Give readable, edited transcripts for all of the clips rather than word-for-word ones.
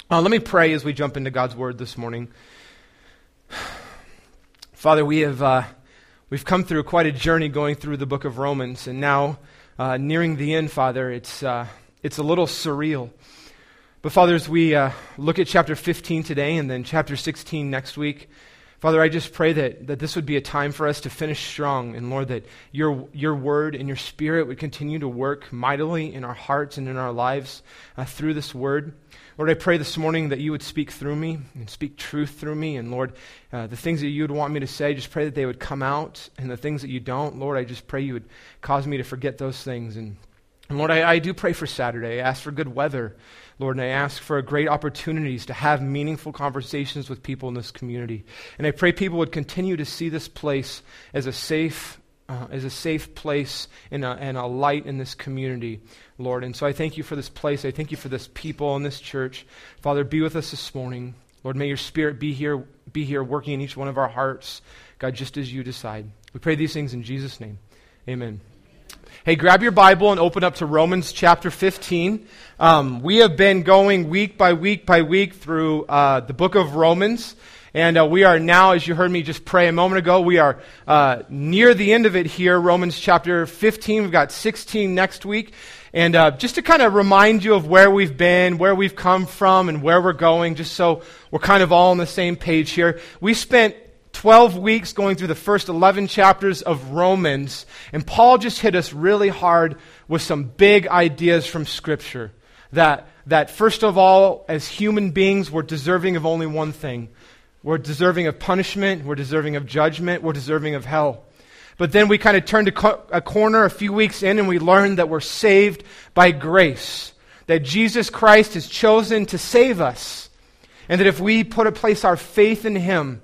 Let me pray as we jump into God's Word this morning. Father, we've come through quite a journey going through the book of Romans, and now nearing the end, Father, it's a little surreal. But Father, as we look at chapter 15 today and then chapter 16 next week, Father, I just pray that this would be a time for us to finish strong, and Lord, that your Word and your Spirit would continue to work mightily in our hearts and in our lives through this Word. Lord, I pray this morning that you would speak through me and speak truth through me. And Lord, the things that you would want me to say, just pray that they would come out. And the things that you don't, Lord, I just pray you would cause me to forget those things. And Lord, I do pray for Saturday. I ask for good weather, Lord, and I ask for great opportunities to have meaningful conversations with people in this community. And I pray people would continue to see this place as a safe place and a light in this community, Lord. And so I thank you for this place. I thank you for this people in this church. Father, be with us this morning. Lord, may your Spirit be here working in each one of our hearts, God, just as you decide. We pray these things in Jesus' name. Amen. Hey, grab your Bible and open up to Romans chapter 15. We have been going week by week by week through the book of Romans. And we are now, as you heard me just pray a moment ago, we are near the end of it here, Romans chapter 15. We've got 16 next week. And just to kind of remind you of where we've been, where we've come from, and where we're going, just so we're kind of all on the same page here. We spent 12 weeks going through the first 11 chapters of Romans, and Paul just hit us really hard with some big ideas from Scripture. That first of all, as human beings, we're deserving of only one thing. We're deserving of punishment, we're deserving of judgment, we're deserving of hell. But then we kind of turned a corner a few weeks in and we learned that we're saved by grace. That Jesus Christ has chosen to save us. And that if we place our faith in Him,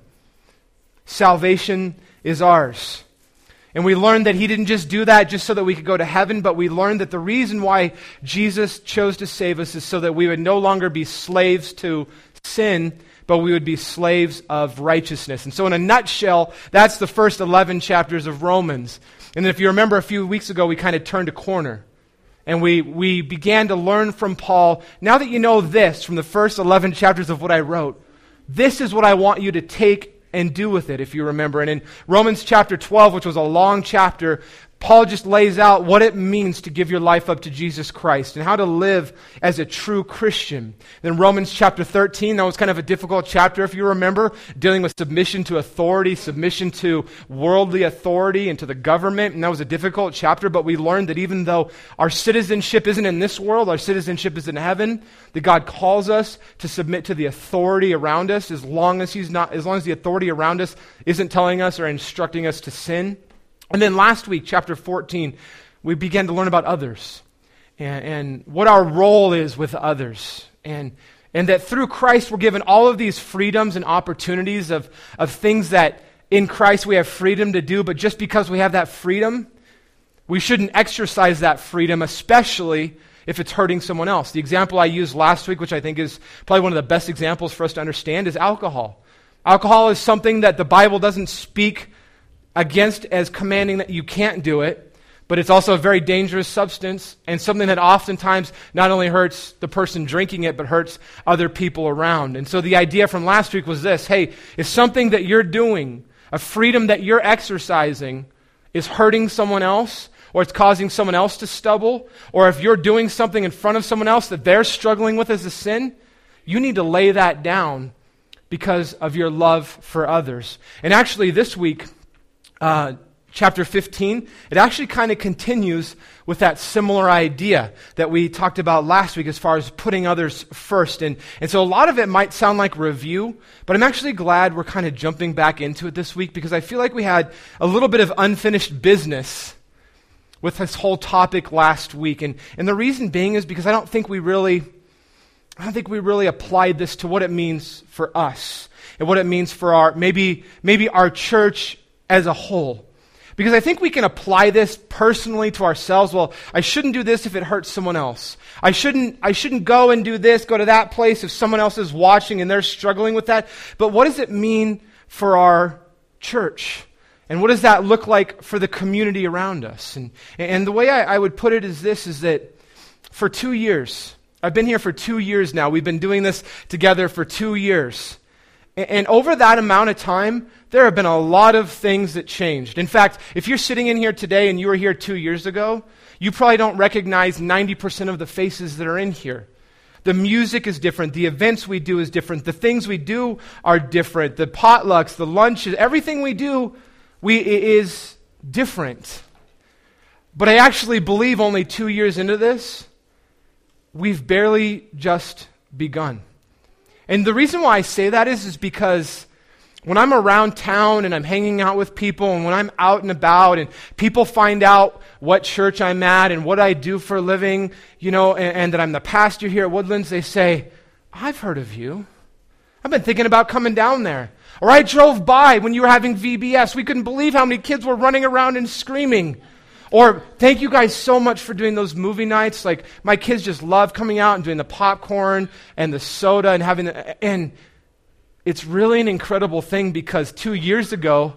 salvation is ours. And we learned that He didn't just do that just so that we could go to heaven, but we learned that the reason why Jesus chose to save us is so that we would no longer be slaves to sin, but we would be slaves of righteousness. And so in a nutshell, that's the first 11 chapters of Romans. And then if you remember a few weeks ago, we kind of turned a corner. And we began to learn from Paul, now that you know this from the first 11 chapters of what I wrote, this is what I want you to take and do with it, if you remember. And in Romans chapter 12, which was a long chapter, Paul just lays out what it means to give your life up to Jesus Christ and how to live as a true Christian. Then Romans chapter 13, that was kind of a difficult chapter, if you remember, dealing with submission to authority, submission to worldly authority and to the government. And that was a difficult chapter, but we learned that even though our citizenship isn't in this world, our citizenship is in heaven, that God calls us to submit to the authority around us as long as the authority around us isn't telling us or instructing us to sin. And then last week, chapter 14, we began to learn about others and what our role is with others. And that through Christ, we're given all of these freedoms and opportunities of things that in Christ we have freedom to do. But just because we have that freedom, we shouldn't exercise that freedom, especially if it's hurting someone else. The example I used last week, which I think is probably one of the best examples for us to understand, is alcohol. Alcohol is something that the Bible doesn't speak against as commanding that you can't do it, but it's also a very dangerous substance and something that oftentimes not only hurts the person drinking it, but hurts other people around. And so the idea from last week was this: hey, if something that you're doing, a freedom that you're exercising, is hurting someone else, or it's causing someone else to stumble, or if you're doing something in front of someone else that they're struggling with as a sin, you need to lay that down because of your love for others. And actually this week, chapter 15, it actually kind of continues with that similar idea that we talked about last week as far as putting others first. And so a lot of it might sound like review, but I'm actually glad we're kind of jumping back into it this week because I feel like we had a little bit of unfinished business with this whole topic last week. And the reason being is because I don't think we really applied this to what it means for us and what it means for our maybe our church as a whole. Because I think we can apply this personally to ourselves. Well, I shouldn't do this if it hurts someone else. I shouldn't go and do this, go to that place if someone else is watching and they're struggling with that. But what does it mean for our church? And what does that look like for the community around us? And the way I would put it is this, is that for 2 years, I've been here for 2 years now. We've been doing this together for 2 years. And over that amount of time, there have been a lot of things that changed. In fact, if you're sitting in here today and you were here 2 years ago, you probably don't recognize 90% of the faces that are in here. The music is different. The events we do is different. The things we do are different. The potlucks, the lunches, everything we do is different. But I actually believe only 2 years into this, we've barely just begun. And the reason why I say that is because when I'm around town and I'm hanging out with people, and when I'm out and about and people find out what church I'm at and what I do for a living, and that I'm the pastor here at Woodlands, they say, I've heard of you. I've been thinking about coming down there. Or I drove by when you were having VBS. We couldn't believe how many kids were running around and screaming. Or thank you guys so much for doing those movie nights. Like my kids just love coming out and doing the popcorn and the soda and having and it's really an incredible thing because 2 years ago,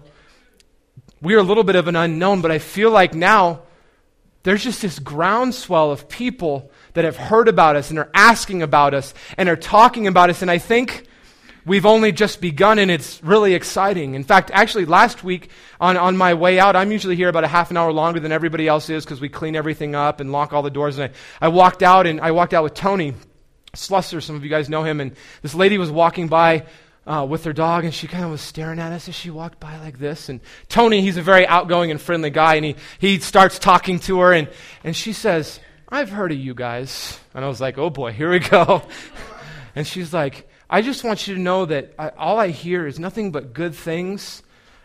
we were a little bit of an unknown, but I feel like now there's just this groundswell of people that have heard about us and are asking about us and are talking about us. And I think we've only just begun, and it's really exciting. In fact, actually last week on my way out, I'm usually here about a half an hour longer than everybody else is because we clean everything up and lock all the doors. And I walked out with Tony Slusser. Some of you guys know him. And this lady was walking by with her dog, and she kind of was staring at us as she walked by like this. And Tony, he's a very outgoing and friendly guy, and he starts talking to her, and she says, I've heard of you guys. And I was like, oh boy, here we go. And she's like, I just want you to know that all I hear is nothing but good things,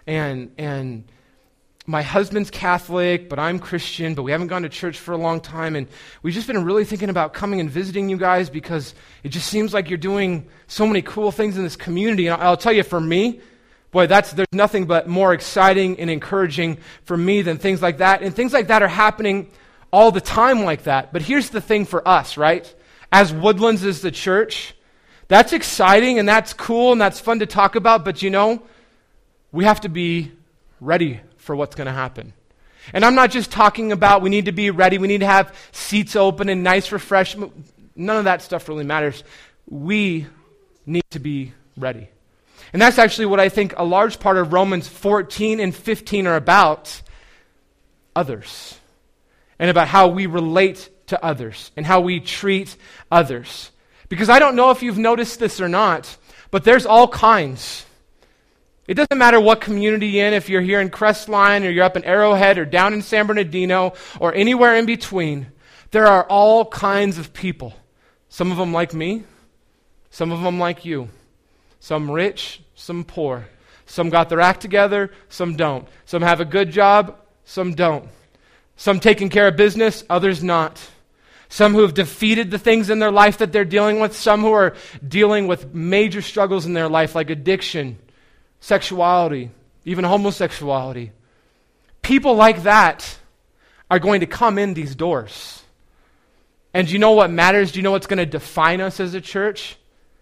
and my husband's Catholic, but I'm Christian, but we haven't gone to church for a long time, and we've just been really thinking about coming and visiting you guys because it just seems like you're doing so many cool things in this community. And I'll tell you, for me, boy, there's nothing but more exciting and encouraging for me than things like that. And things like that are happening all the time like that. But here's the thing for us, right? As Woodlands is the church, that's exciting and that's cool and that's fun to talk about, but we have to be ready for what's going to happen. And I'm not just talking about we need to be ready, we need to have seats open and nice refreshment. None of that stuff really matters. We need to be ready. And that's actually what I think a large part of Romans 14 and 15 are about: others. And about how we relate to others and how we treat others. Because I don't know if you've noticed this or not, but there's all kinds. It doesn't matter what community you're in, if you're here in Crestline or you're up in Arrowhead or down in San Bernardino or anywhere in between. There are all kinds of people. Some of them like me, some of them like you. Some rich, some poor. Some got their act together, some don't. Some have a good job, some don't. Some taking care of business, others not. Some who have defeated the things in their life that they're dealing with. Some who are dealing with major struggles in their life like addiction, sexuality, even homosexuality. People like that are going to come in these doors. And do you know what matters? Do you know what's going to define us as a church?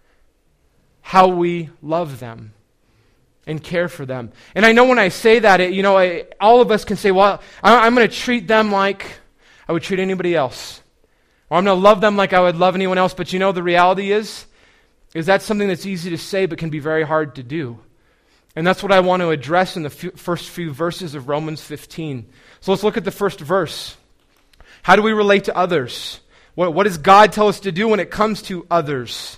How we love them and care for them. And I know when I say that, all of us can say, well, I'm going to treat them like I would treat anybody else. Or I'm going to love them like I would love anyone else. But the reality is that's something that's easy to say but can be very hard to do. And that's what I want to address in the first few verses of Romans 15. So let's look at the first verse. How do we relate to others? What does God tell us to do when it comes to others?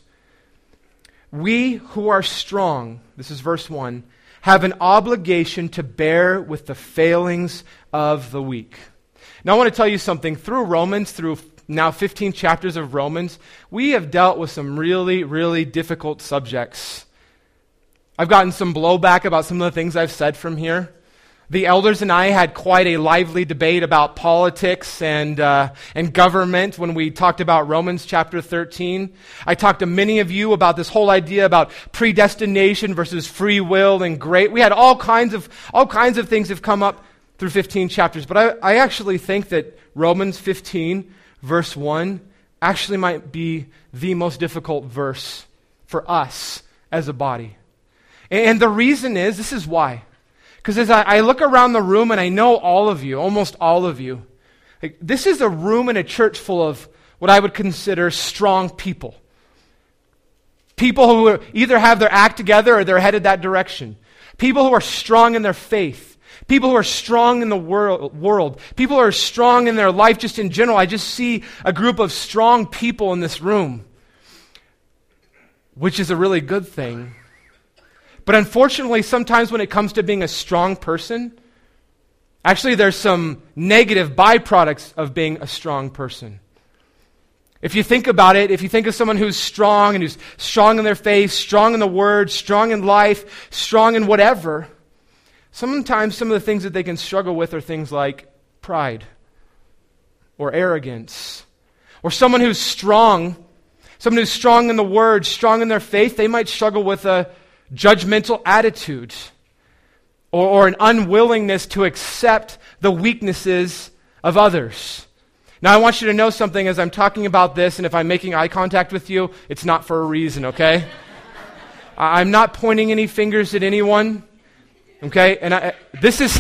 We who are strong, this is verse 1, have an obligation to bear with the failings of the weak. Now I want to tell you something. Through Romans, through now 15 chapters of Romans, we have dealt with some really, really difficult subjects. I've gotten some blowback about some of the things I've said from here. The elders and I had quite a lively debate about politics and government when we talked about Romans chapter 13. I talked to many of you about this whole idea about predestination versus free will and grace. We had all kinds of things have come up through 15 chapters. But I actually think that Romans 15 verse 1 actually might be the most difficult verse for us as a body. And the reason is, this is why. Because as I look around the room, and I know all of you, almost all of you, this is a room in a church full of what I would consider strong people. People who either have their act together or they're headed that direction. People who are strong in their faith. People who are strong in the world. People who are strong in their life just in general. I just see a group of strong people in this room, which is a really good thing. But unfortunately, sometimes when it comes to being a strong person, actually there's some negative byproducts of being a strong person. If you think about it, if you think of someone who's strong and who's strong in their faith, strong in the word, strong in life, strong in whatever, sometimes some of the things that they can struggle with are things like pride or arrogance. Or someone who's strong in the word, strong in their faith, they might struggle with a judgmental attitude or an unwillingness to accept the weaknesses of others. Now, I want you to know something as I'm talking about this, and if I'm making eye contact with you, it's not for a reason, okay? I'm not pointing any fingers at anyone, okay? And this is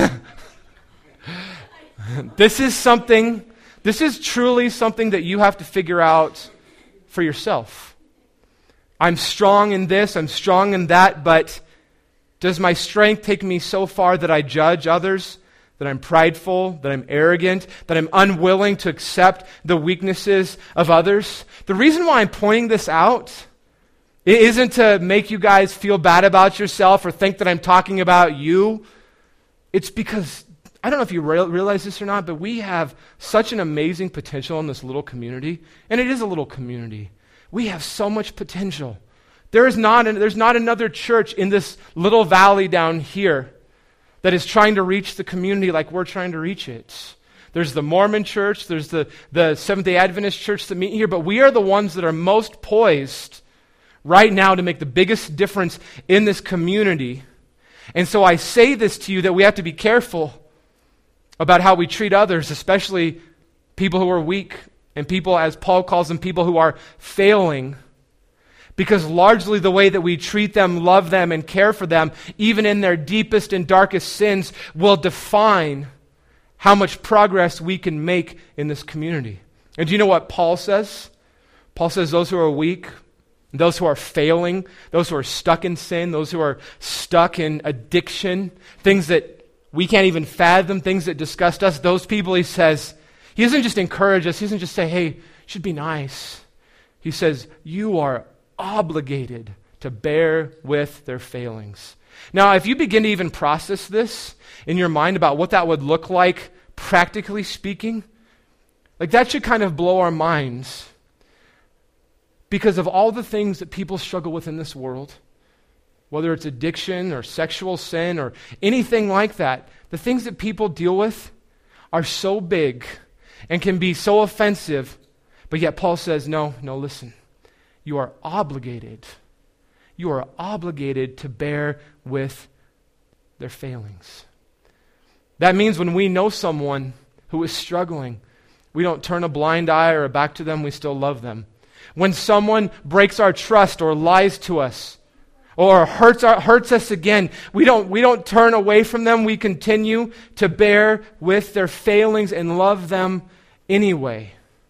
truly something that you have to figure out for yourself. I'm strong in this, I'm strong in that, but does my strength take me so far that I judge others? That I'm prideful, that I'm arrogant, that I'm unwilling to accept the weaknesses of others? The reason why I'm pointing this out, it isn't to make you guys feel bad about yourself or think that I'm talking about you. It's because, I don't know if you realize this or not, but we have such an amazing potential in this little community. And it is a little community. We have so much potential. There's not another church in this little valley down here that is trying to reach the community like we're trying to reach it. There's the Mormon church, there's the Seventh-day Adventist church that meet here, but we are the ones that are most poised right now to make the biggest difference in this community. And so I say this to you that we have to be careful about how we treat others, especially people who are weak and people, as Paul calls them, people who are failing. Because largely the way that we treat them, love them, and care for them, even in their deepest and darkest sins, will define how much progress we can make in this community. And do you know what Paul says? Paul says those who are weak, those who are failing, those who are stuck in sin, those who are stuck in addiction, things that we can't even fathom, things that disgust us, those people, he says, he doesn't just encourage us, he doesn't just say, hey, you should be nice. He says, you are obligated to bear with their failings. Now, if you begin to even process this in your mind about what that would look like, practically speaking, like that should kind of blow our minds. Because of all the things that people struggle with in this world, whether it's addiction or sexual sin or anything like that, the things that people deal with are so big and can be so offensive, but yet Paul says, no, listen. You are obligated. You are obligated to bear with their failings. That means when we know someone who is struggling, we don't turn a blind eye or a back to them, we still love them. When someone breaks our trust or lies to us or hurts us again, we don't turn away from them, we continue to bear with their failings and love them anyway.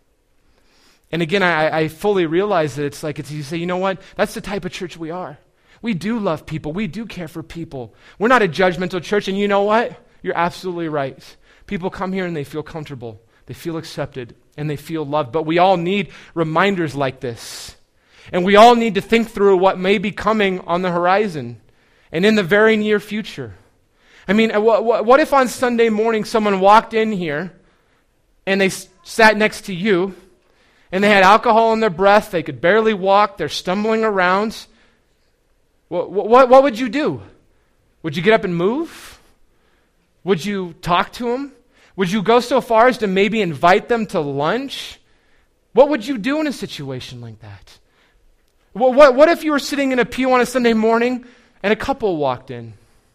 And again, I fully realize that it's you say, you know what? That's the type of church we are. We do love people. We do care for people. We're not a judgmental church, and you know what? You're absolutely right. People come here and they feel comfortable. They feel accepted, and they feel loved. But we all need reminders like this. And we all need to think through what may be coming on the horizon and in the very near future. I mean, what if on Sunday morning someone walked in here and they sat next to you, and they had alcohol in their breath, they could barely walk, they're stumbling around? What would you do? Would you get up and move? Would you talk to them? Would you go so far as to maybe invite them to lunch? What would you do in a situation like that? What if you were sitting in a pew on a Sunday morning and a couple walked in?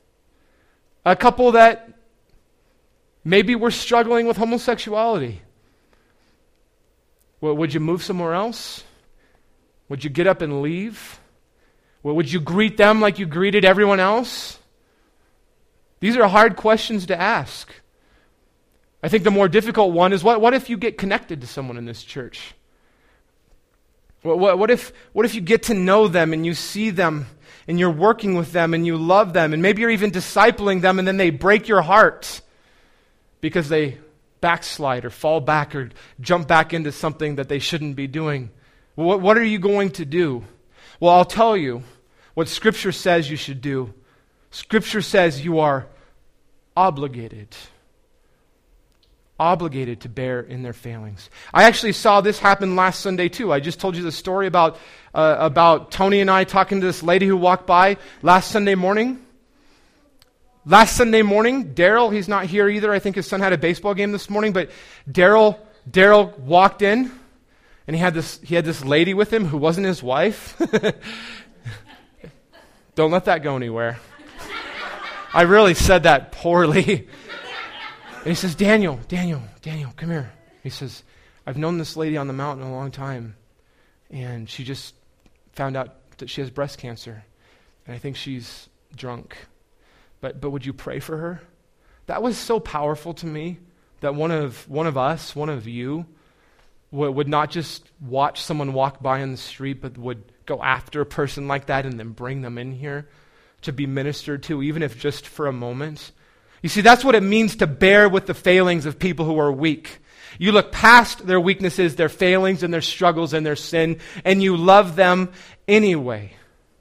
A couple that maybe were struggling with homosexuality. Well, would you move somewhere else? Would you get up and leave? Well, would you greet them like you greeted everyone else? These are hard questions to ask. I think the more difficult one is what if you get connected to someone in this church? What if you get to know them and you see them and you're working with them and you love them and maybe you're even discipling them and then they break your heart because they backslide or fall back or jump back into something that they shouldn't be doing? What are you going to do? Well, I'll tell you what Scripture says you should do. Scripture says you are obligated to bear in their failings. I actually saw this happen last Sunday too. I just told you the story about Tony and I talking to this lady who walked by last Sunday morning. Last Sunday morning, Daryl, he's not here either. I think his son had a baseball game this morning, but Daryl walked in and he had this lady with him who wasn't his wife. Don't let that go anywhere. I really said that poorly. And he says, Daniel, come here. He says, I've known this lady on the mountain a long time, and she just found out that she has breast cancer, and I think she's drunk. But would you pray for her? That was so powerful to me that one of you, would not just watch someone walk by on the street, but would go after a person like that and then bring them in here to be ministered to, even if just for a moment. You see, that's what it means to bear with the failings of people who are weak. You look past their weaknesses, their failings, and their struggles and their sin, and you love them anyway.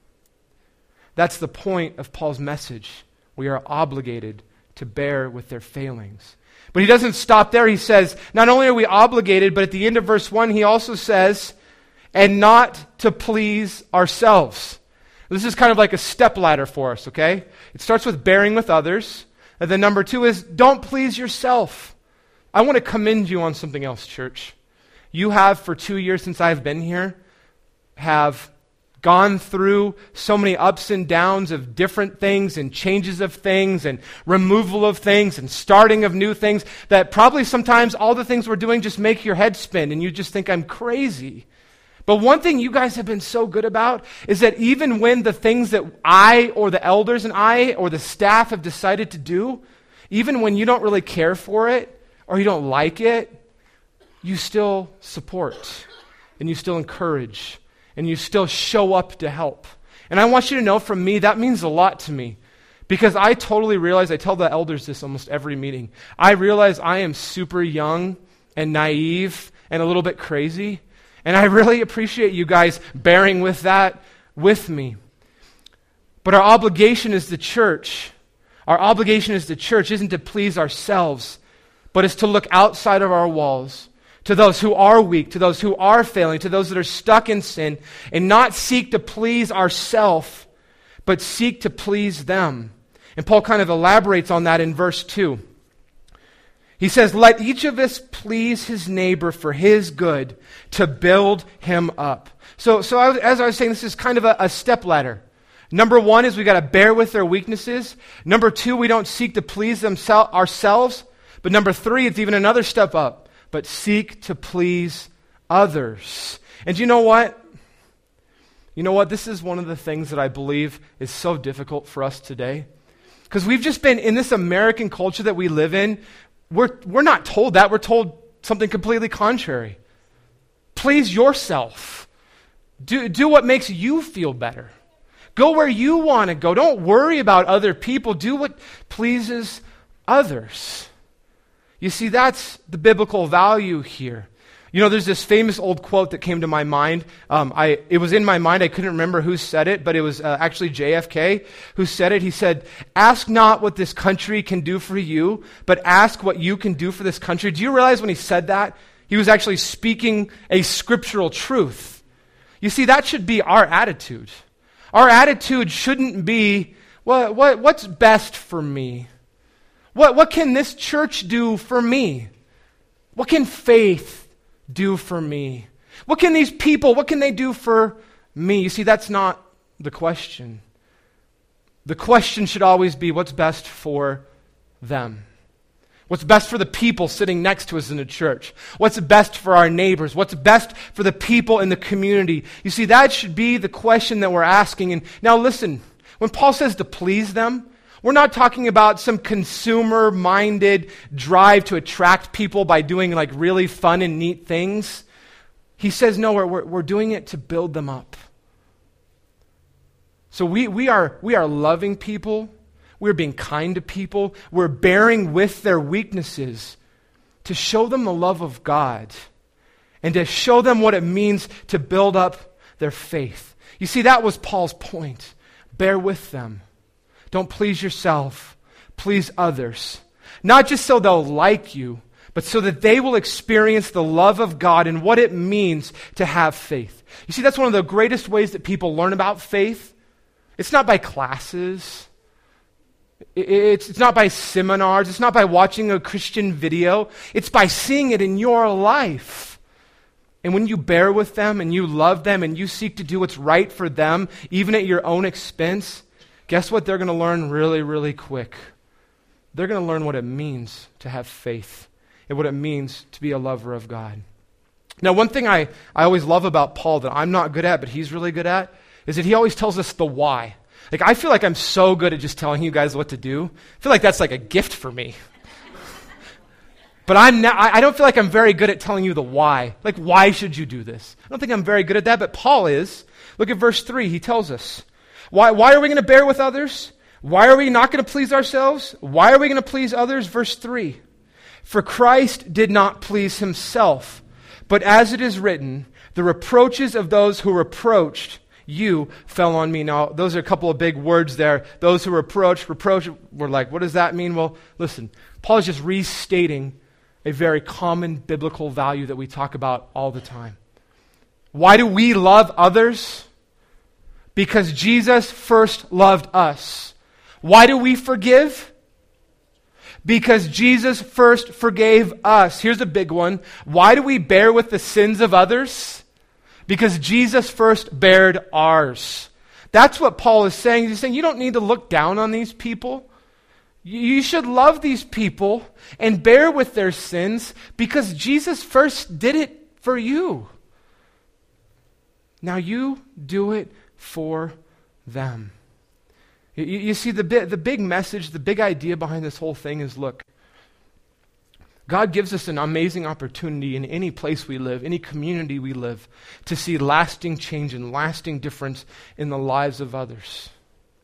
That's the point of Paul's message. We are obligated to bear with their failings. But he doesn't stop there. He says, not only are we obligated, but at the end of verse 1, he also says, and not to please ourselves. This is kind of like a stepladder for us, okay? It starts with bearing with others. And then number 2 is, don't please yourself. I want to commend you on something else, church. You have, for 2 years since I've been here, have gone through so many ups and downs of different things and changes of things and removal of things and starting of new things that probably sometimes all the things we're doing just make your head spin and you just think I'm crazy. But one thing you guys have been so good about is that even when the things that I or the elders and I or the staff have decided to do, even when you don't really care for it or you don't like it, you still support and you still encourage and you still show up to help. And I want you to know from me, that means a lot to me. Because I totally realize, I tell the elders this almost every meeting, I realize I am super young and naive and a little bit crazy. And I really appreciate you guys bearing with that with me. But our obligation as the church, isn't to please ourselves, but is to look outside of our walls, to those who are weak, to those who are failing, to those that are stuck in sin, and not seek to please ourselves, but seek to please them. And Paul kind of elaborates on that in verse 2. He says, let each of us please his neighbor for his good, to build him up. So as I was saying, this is kind of a stepladder. Number 1 is we got to bear with their weaknesses. Number 2, we don't seek to please ourselves. But number 3, it's even another step up. But seek to please others. And you know what? This is one of the things that I believe is so difficult for us today. Because we've just been in this American culture that we live in. We're not told that. We're told something completely contrary. Please yourself. Do what makes you feel better. Go where you want to go. Don't worry about other people. Do what pleases others. You see, that's the biblical value here. There's this famous old quote that came to my mind. It was in my mind. I couldn't remember who said it, but it was actually JFK who said it. He said, ask not what this country can do for you, but ask what you can do for this country. Do you realize when he said that, he was actually speaking a scriptural truth? You see, that should be our attitude. Our attitude shouldn't be, what's best for me? What can this church do for me? What can faith do for me? What can these people, what can they do for me? You see, that's not the question. The question should always be, what's best for them? What's best for the people sitting next to us in the church? What's best for our neighbors? What's best for the people in the community? You see, that should be the question that we're asking. And now listen, when Paul says to please them, we're not talking about some consumer-minded drive to attract people by doing like really fun and neat things. He says, no, we're doing it to build them up. So we are loving people. We're being kind to people. We're bearing with their weaknesses to show them the love of God and to show them what it means to build up their faith. You see, that was Paul's point. Bear with them. Don't please yourself. Please others. Not just so they'll like you, but so that they will experience the love of God and what it means to have faith. You see, that's one of the greatest ways that people learn about faith. It's not by classes. It's not by seminars. It's not by watching a Christian video. It's by seeing it in your life. And when you bear with them and you love them and you seek to do what's right for them, even at your own expense, guess what they're going to learn really, really quick? They're going to learn what it means to have faith and what it means to be a lover of God. Now, one thing I always love about Paul that I'm not good at, but he's really good at, is that he always tells us the why. Like, I feel like I'm so good at just telling you guys what to do. I feel like that's like a gift for me. But I don't feel like I'm very good at telling you the why. Like, why should you do this? I don't think I'm very good at that, but Paul is. Look at verse 3. He tells us, why are we going to bear with others? Why are we not going to please ourselves? Why are we going to please others? Verse 3. For Christ did not please himself, but as it is written, the reproaches of those who reproached you fell on me. Now, those are a couple of big words there. Those who reproach, we're like, what does that mean? Well, listen, Paul is just restating a very common biblical value that we talk about all the time. Why do we love others? Because Jesus first loved us. Why do we forgive? Because Jesus first forgave us. Here's a big one. Why do we bear with the sins of others? Because Jesus first bared ours. That's what Paul is saying. He's saying you don't need to look down on these people. You should love these people and bear with their sins because Jesus first did it for you. Now you do it for them. You see, the big message, the big idea behind this whole thing is, look, God gives us an amazing opportunity in any place we live, any community we live, to see lasting change and lasting difference in the lives of others.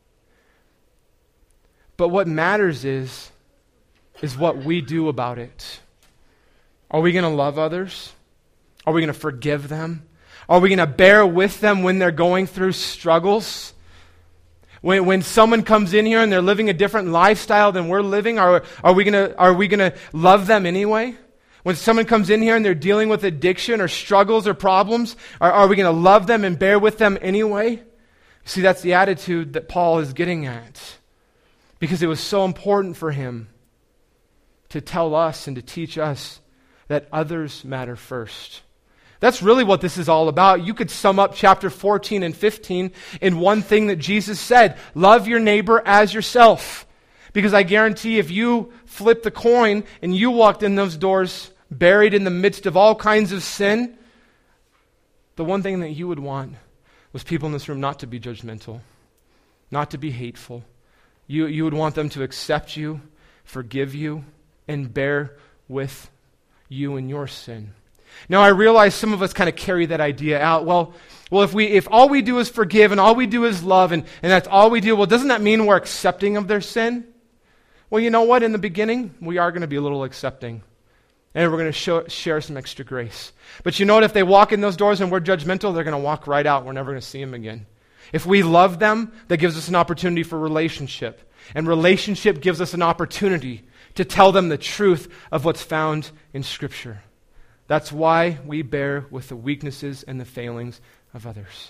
But what matters is what we do about it. Are we going to love others? Are we going to forgive them? Are we going to bear with them when they're going through struggles? When someone comes in here and they're living a different lifestyle than we're living, are we gonna love them anyway? When someone comes in here and they're dealing with addiction or struggles or problems, are we going to love them and bear with them anyway? See, that's the attitude that Paul is getting at. Because it was so important for him to tell us and to teach us that others matter first. That's really what this is all about. You could sum up chapter 14 and 15 in one thing that Jesus said. Love your neighbor as yourself. Because I guarantee if you flip the coin and you walked in those doors buried in the midst of all kinds of sin, the one thing that you would want was people in this room not to be judgmental, not to be hateful. You would want them to accept you, forgive you, and bear with you in your sin. Now, I realize some of us kind of carry that idea out. Well, if all we do is forgive and all we do is love and that's all we do, well, doesn't that mean we're accepting of their sin? Well, you know what? In the beginning, we are going to be a little accepting. And we're going to share some extra grace. But you know what? If they walk in those doors and we're judgmental, they're going to walk right out. We're never going to see them again. If we love them, that gives us an opportunity for relationship. And relationship gives us an opportunity to tell them the truth of what's found in Scripture. That's why we bear with the weaknesses and the failings of others.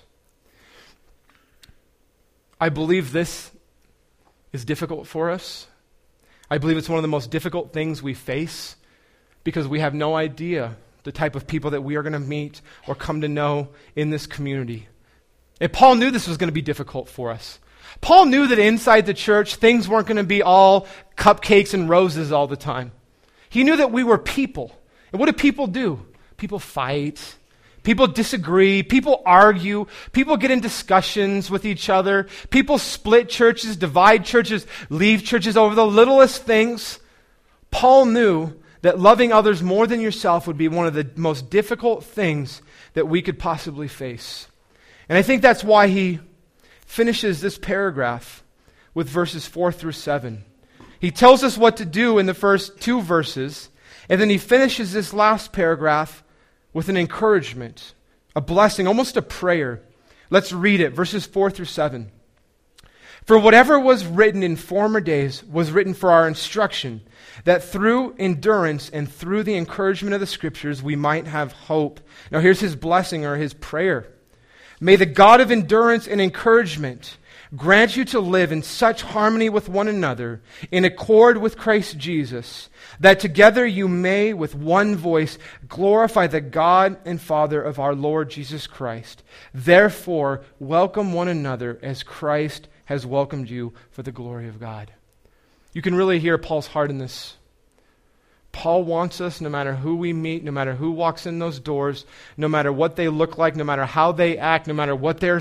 I believe this is difficult for us. I believe it's one of the most difficult things we face because we have no idea the type of people that we are going to meet or come to know in this community. And Paul knew this was going to be difficult for us. Paul knew that inside the church, things weren't going to be all cupcakes and roses all the time. He knew that we were people. And what do people do? People fight. People disagree. People argue. People get in discussions with each other. People split churches, divide churches, leave churches over the littlest things. Paul knew that loving others more than yourself would be one of the most difficult things that we could possibly face. And I think that's why he finishes this paragraph with verses 4 through 7. He tells us what to do in the first 2 verses, and then he finishes this last paragraph with an encouragement, a blessing, almost a prayer. Let's read it, verses 4 through 7. For whatever was written in former days was written for our instruction, that through endurance and through the encouragement of the Scriptures we might have hope. Now here's his blessing or his prayer. May the God of endurance and encouragement grant you to live in such harmony with one another, in accord with Christ Jesus, that together you may with one voice glorify the God and Father of our Lord Jesus Christ. Therefore, welcome one another as Christ has welcomed you for the glory of God. You can really hear Paul's heart in this. Paul wants us, no matter who we meet, no matter who walks in those doors, no matter what they look like, no matter how they act, no matter what they are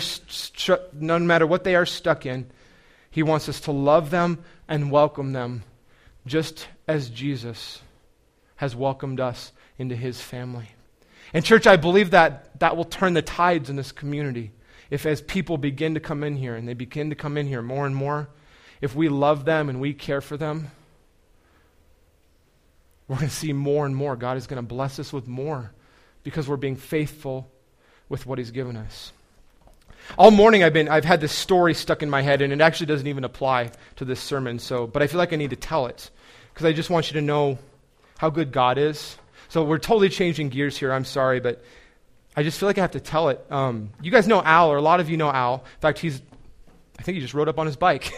stuck in, he wants us to love them and welcome them, just as Jesus has welcomed us into his family. And church, I believe that will turn the tides in this community. If as people begin to come in here, and they begin to come in here more and more, if we love them and we care for them, we're going to see more and more. God is going to bless us with more because we're being faithful with what he's given us. All morning I've had this story stuck in my head, and it actually doesn't even apply to this sermon, but I feel like I need to tell it because I just want you to know how good God is. So we're totally changing gears here. I'm sorry, but I just feel like I have to tell it. You guys know Al, or a lot of you know Al. In fact, I think he just rode up on his bike.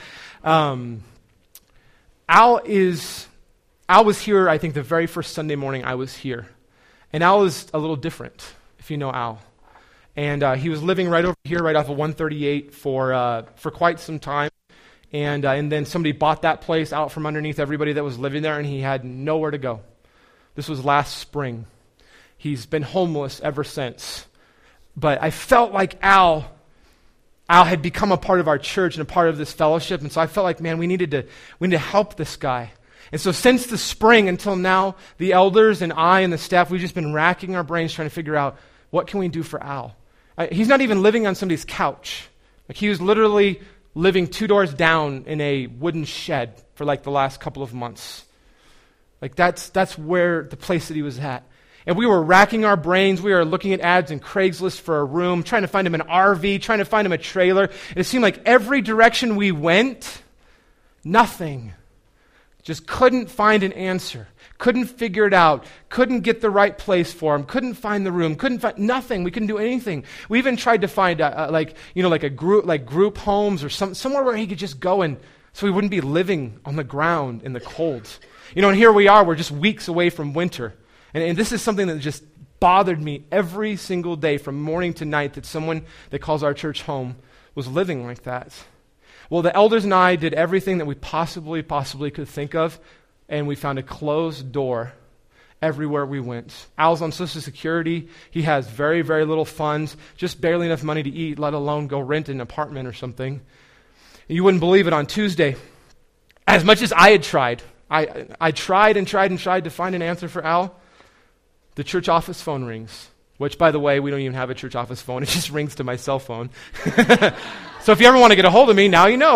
Al was here, I think, the very first Sunday morning I was here. And Al is a little different, if you know Al. And he was living right over here, right off of 138 for quite some time. And then somebody bought that place out from underneath everybody that was living there, and he had nowhere to go. This was last spring. He's been homeless ever since. But I felt like Al had become a part of our church and a part of this fellowship. And so I felt like, man, we need to help this guy. And so since the spring until now, the elders and I and the staff, we've just been racking our brains trying to figure out what can we do for Al. He's not even living on somebody's couch. Like, he was literally living 2 doors down in a wooden shed for like the last couple of months. Like, that's where the place that he was at. And we were racking our brains. We were looking at ads in Craigslist for a room, trying to find him an RV, trying to find him a trailer. And it seemed like every direction we went, nothing. Just couldn't find an answer. Couldn't figure it out. Couldn't get the right place for him. Couldn't find the room. Couldn't find nothing. We couldn't do anything. We even tried to find group homes or somewhere where he could just go and so he wouldn't be living on the ground in the cold. And here we are. We're just weeks away from winter. And this is something that just bothered me every single day from morning to night, that someone that calls our church home was living like that. Well, the elders and I did everything that we possibly could think of, and we found a closed door everywhere we went. Al's on Social Security. He has very, very little funds, just barely enough money to eat, let alone go rent an apartment or something. And you wouldn't believe it, on Tuesday, as much as I had tried, I tried to find an answer for Al, the church office phone rings. Which, by the way, we don't even have a church office phone. It just rings to my cell phone. So if you ever want to get a hold of me, now you know.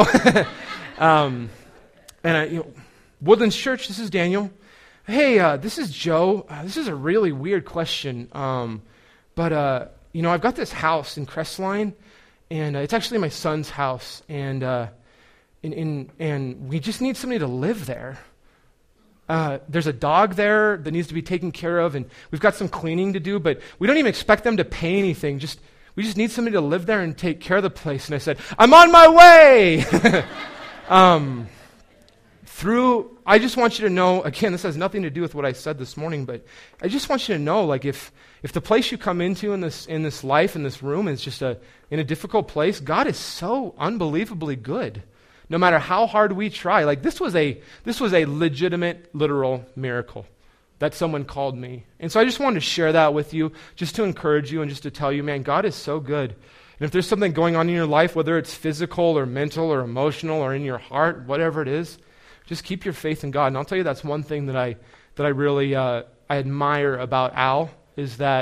Woodlands Church, this is Daniel. Hey, this is Joe. This is a really weird question. But I've got this house in Crestline, and it's actually my son's house. And we just need somebody to live there. There's a dog there that needs to be taken care of, and we've got some cleaning to do, but we don't even expect them to pay anything. We just need somebody to live there and take care of the place. And I said, I'm on my way! I just want you to know, again, this has nothing to do with what I said this morning, but I just want you to know, like, if the place you come into in this life, in this room, is just in a difficult place, God is so unbelievably good. No matter how hard we try, like this was a legitimate, literal miracle that someone called me. And so I just wanted to share that with you, just to encourage you and just to tell you, man, God is so good. And if there's something going on in your life, whether it's physical or mental or emotional or in your heart, whatever it is, just keep your faith in God. And I'll tell you, that's one thing that I really I admire about Al, is that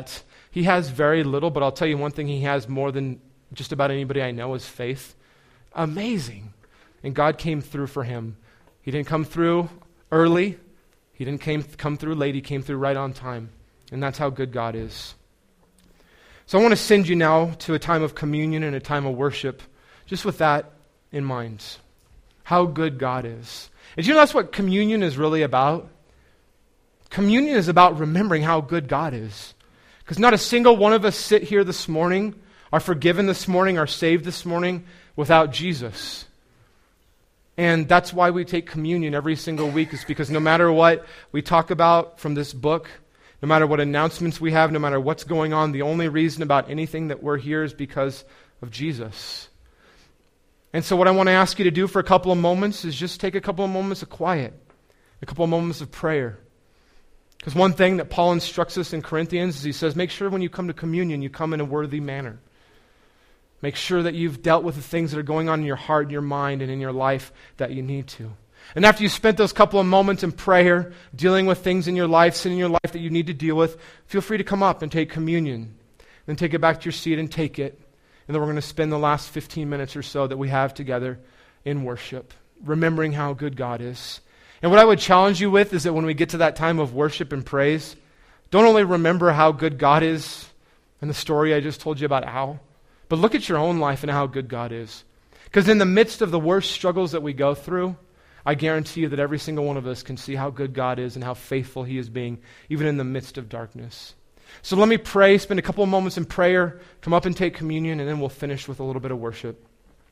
He has very little, but I'll tell you one thing he has more than just about anybody I know is faith. Amazing. And God came through for him. He didn't come through early. He didn't come through late. He came through right on time. And that's how good God is. So I want to send you now to a time of communion and a time of worship, just with that in mind. How good God is. And you know that's what communion is really about? Communion is about remembering how good God is. Because not a single one of us sit here this morning, are forgiven this morning, are saved this morning without Jesus. And that's why we take communion every single week, is because no matter what we talk about from this book, no matter what announcements we have, no matter what's going on, the only reason about anything that we're here is because of Jesus. And so what I want to ask you to do for a couple of moments is just take a couple of moments of quiet, a couple of moments of prayer. Because one thing that Paul instructs us in Corinthians is he says, make sure when you come to communion, you come in a worthy manner. Make sure that you've dealt with the things that are going on in your heart, in your mind, and in your life that you need to. And after you spent those couple of moments in prayer, dealing with things in your life, sin in your life that you need to deal with, feel free to come up and take communion. Then take it back to your seat and take it. And then we're going to spend the last 15 minutes or so that we have together in worship, remembering how good God is. And what I would challenge you with is that when we get to that time of worship and praise, don't only remember how good God is and the story I just told you about Al, but look at your own life and how good God is. Because in the midst of the worst struggles that we go through, I guarantee you that every single one of us can see how good God is and how faithful He is being, even in the midst of darkness. So let me pray, spend a couple of moments in prayer, come up and take communion, and then we'll finish with a little bit of worship.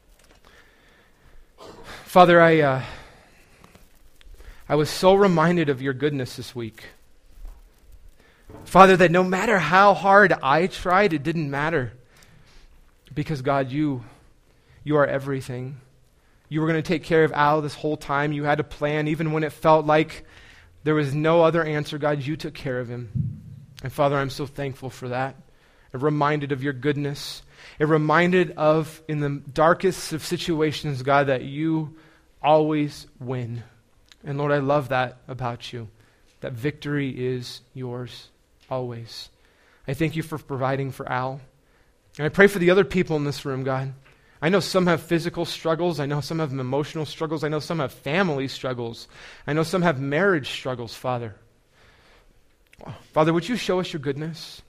Father, I was so reminded of your goodness this week. Father, that no matter how hard I tried, it didn't matter. Because God, you are everything. You were going to take care of Al this whole time. You had a plan, even when it felt like there was no other answer. God, you took care of him. And Father, I'm so thankful for that. I'm reminded of your goodness. It reminded of, in the darkest of situations, God, that you always win. And Lord, I love that about you, that victory is yours always. I thank you for providing for Al. And I pray for the other people in this room, God. I know some have physical struggles. I know some have emotional struggles. I know some have family struggles. I know some have marriage struggles, Father. Father, would you show us your goodness?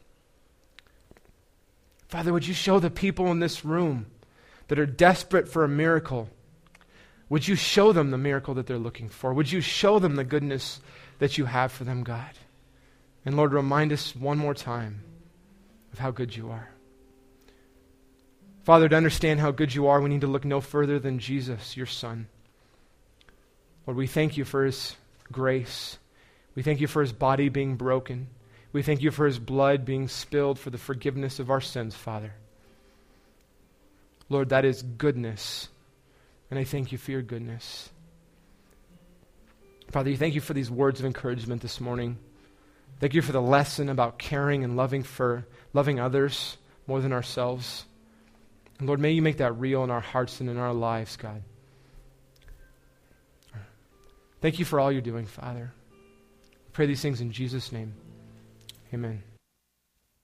Father, would you show the people in this room that are desperate for a miracle, would you show them the miracle that they're looking for? Would you show them the goodness that you have for them, God? And Lord, remind us one more time of how good you are. Father, to understand how good you are, we need to look no further than Jesus, your Son. Lord, we thank you for his grace. We thank you for his body being broken. We thank you for his blood being spilled for the forgiveness of our sins, Father. Lord, that is goodness. And I thank you for your goodness. Father, thank you for these words of encouragement this morning. Thank you for the lesson about caring and loving others more than ourselves. And Lord, may you make that real in our hearts and in our lives, God. Thank you for all you're doing, Father. I pray these things in Jesus' name. Amen.